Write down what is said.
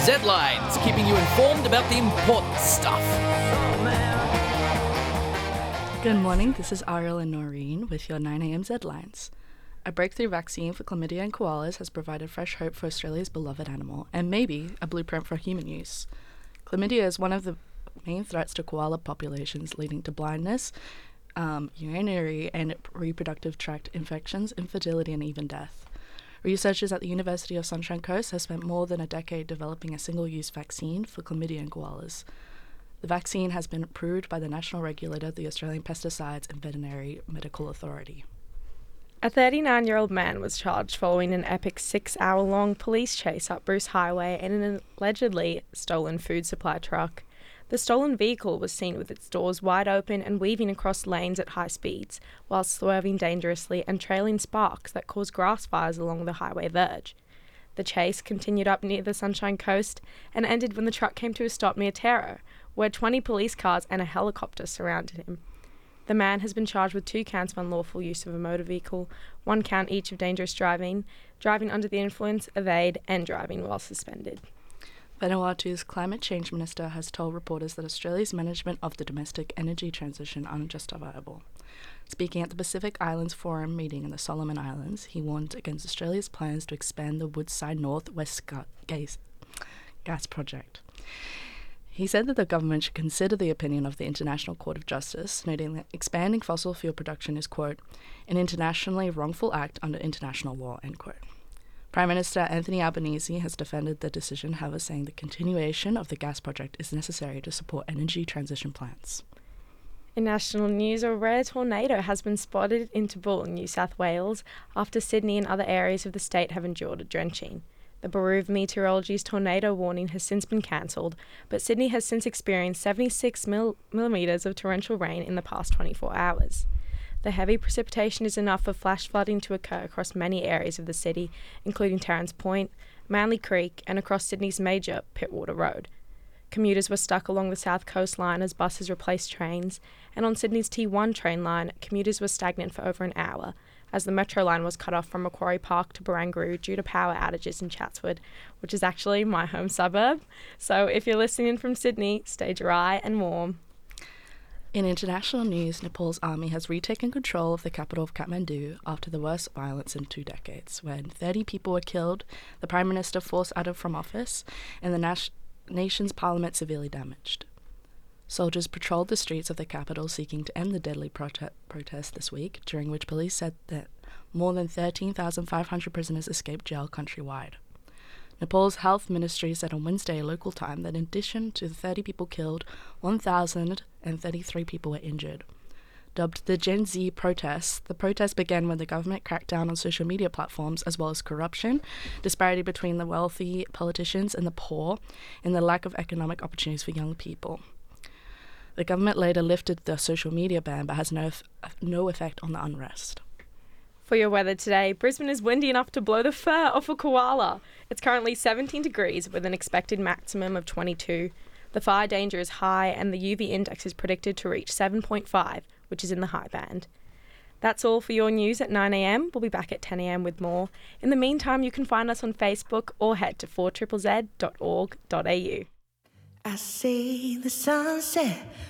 Z-Lines, keeping you informed about the important stuff. Good morning, this is Ariel and Noreen with your 9am Z-Lines. A breakthrough vaccine for chlamydia and koalas has provided fresh hope for Australia's beloved animal, and maybe a blueprint for human use. Chlamydia is one of the main threats to koala populations, leading to blindness, urinary and reproductive tract infections, infertility, and even death. Researchers at the University of Sunshine Coast have spent more than a decade developing a single-use vaccine for chlamydia in koalas. The vaccine has been approved by the national regulator, the Australian Pesticides and Veterinary Medical Authority. A 39-year-old man was charged following an epic 6-hour-long police chase up Bruce Highway in an allegedly stolen food supply truck. The stolen vehicle was seen with its doors wide open and weaving across lanes at high speeds, while swerving dangerously and trailing sparks that caused grass fires along the highway verge. The chase continued up near the Sunshine Coast and ended when the truck came to a stop near Tarot, where 20 police cars and a helicopter surrounded him. The man has been charged with 2 counts of unlawful use of a motor vehicle, 1 count each of dangerous driving, driving under the influence, evade, and driving while suspended. Vanuatu's climate change minister has told reporters that Australia's management of the domestic energy transition are unjustifiable. Speaking at the Pacific Islands Forum meeting in the Solomon Islands, he warned against Australia's plans to expand the Woodside North West gas project. He said that the government should consider the opinion of the International Court of Justice, noting that expanding fossil fuel production is, quote, an internationally wrongful act under international law, end quote. Prime Minister Anthony Albanese has defended the decision, however, saying the continuation of the gas project is necessary to support energy transition plans. In national news, a rare tornado has been spotted in Tabool, New South Wales, after Sydney and other areas of the state have endured a drenching. The Bureau of Meteorology's tornado warning has since been cancelled, but Sydney has since experienced 76 millimetres of torrential rain in the past 24 hours. The heavy precipitation is enough for flash flooding to occur across many areas of the city, including Terrence Point, Manly Creek, and across Sydney's major Pittwater Road. Commuters were stuck along the South Coast line as buses replaced trains, and on Sydney's T1 train line, commuters were stagnant for over an hour, as the Metro line was cut off from Macquarie Park to Barangaroo due to power outages in Chatswood, which is actually my home suburb. So if you're listening from Sydney, stay dry and warm. In international news, Nepal's army has retaken control of the capital of Kathmandu after the worst violence in 2 decades, when 30 people were killed, the Prime Minister forced out from office, and the nation's parliament severely damaged. Soldiers patrolled the streets of the capital seeking to end the deadly protest this week, during which police said that more than 13,500 prisoners escaped jail countrywide. Nepal's health ministry said on Wednesday local time that in addition to the 30 people killed, 1,033 people were injured. Dubbed the Gen Z protests, the protest began when the government cracked down on social media platforms as well as corruption, disparity between the wealthy politicians and the poor, and the lack of economic opportunities for young people. The government later lifted the social media ban but has no effect on the unrest. For your weather today, Brisbane is windy enough to blow the fur off a koala. It's currently 17 degrees with an expected maximum of 22. The fire danger is high and the UV index is predicted to reach 7.5, which is in the high band. That's all for your news at 9am. We'll be back at 10am with more. In the meantime, you can find us on Facebook or head to 4ZZZ.org.au. I see the sunset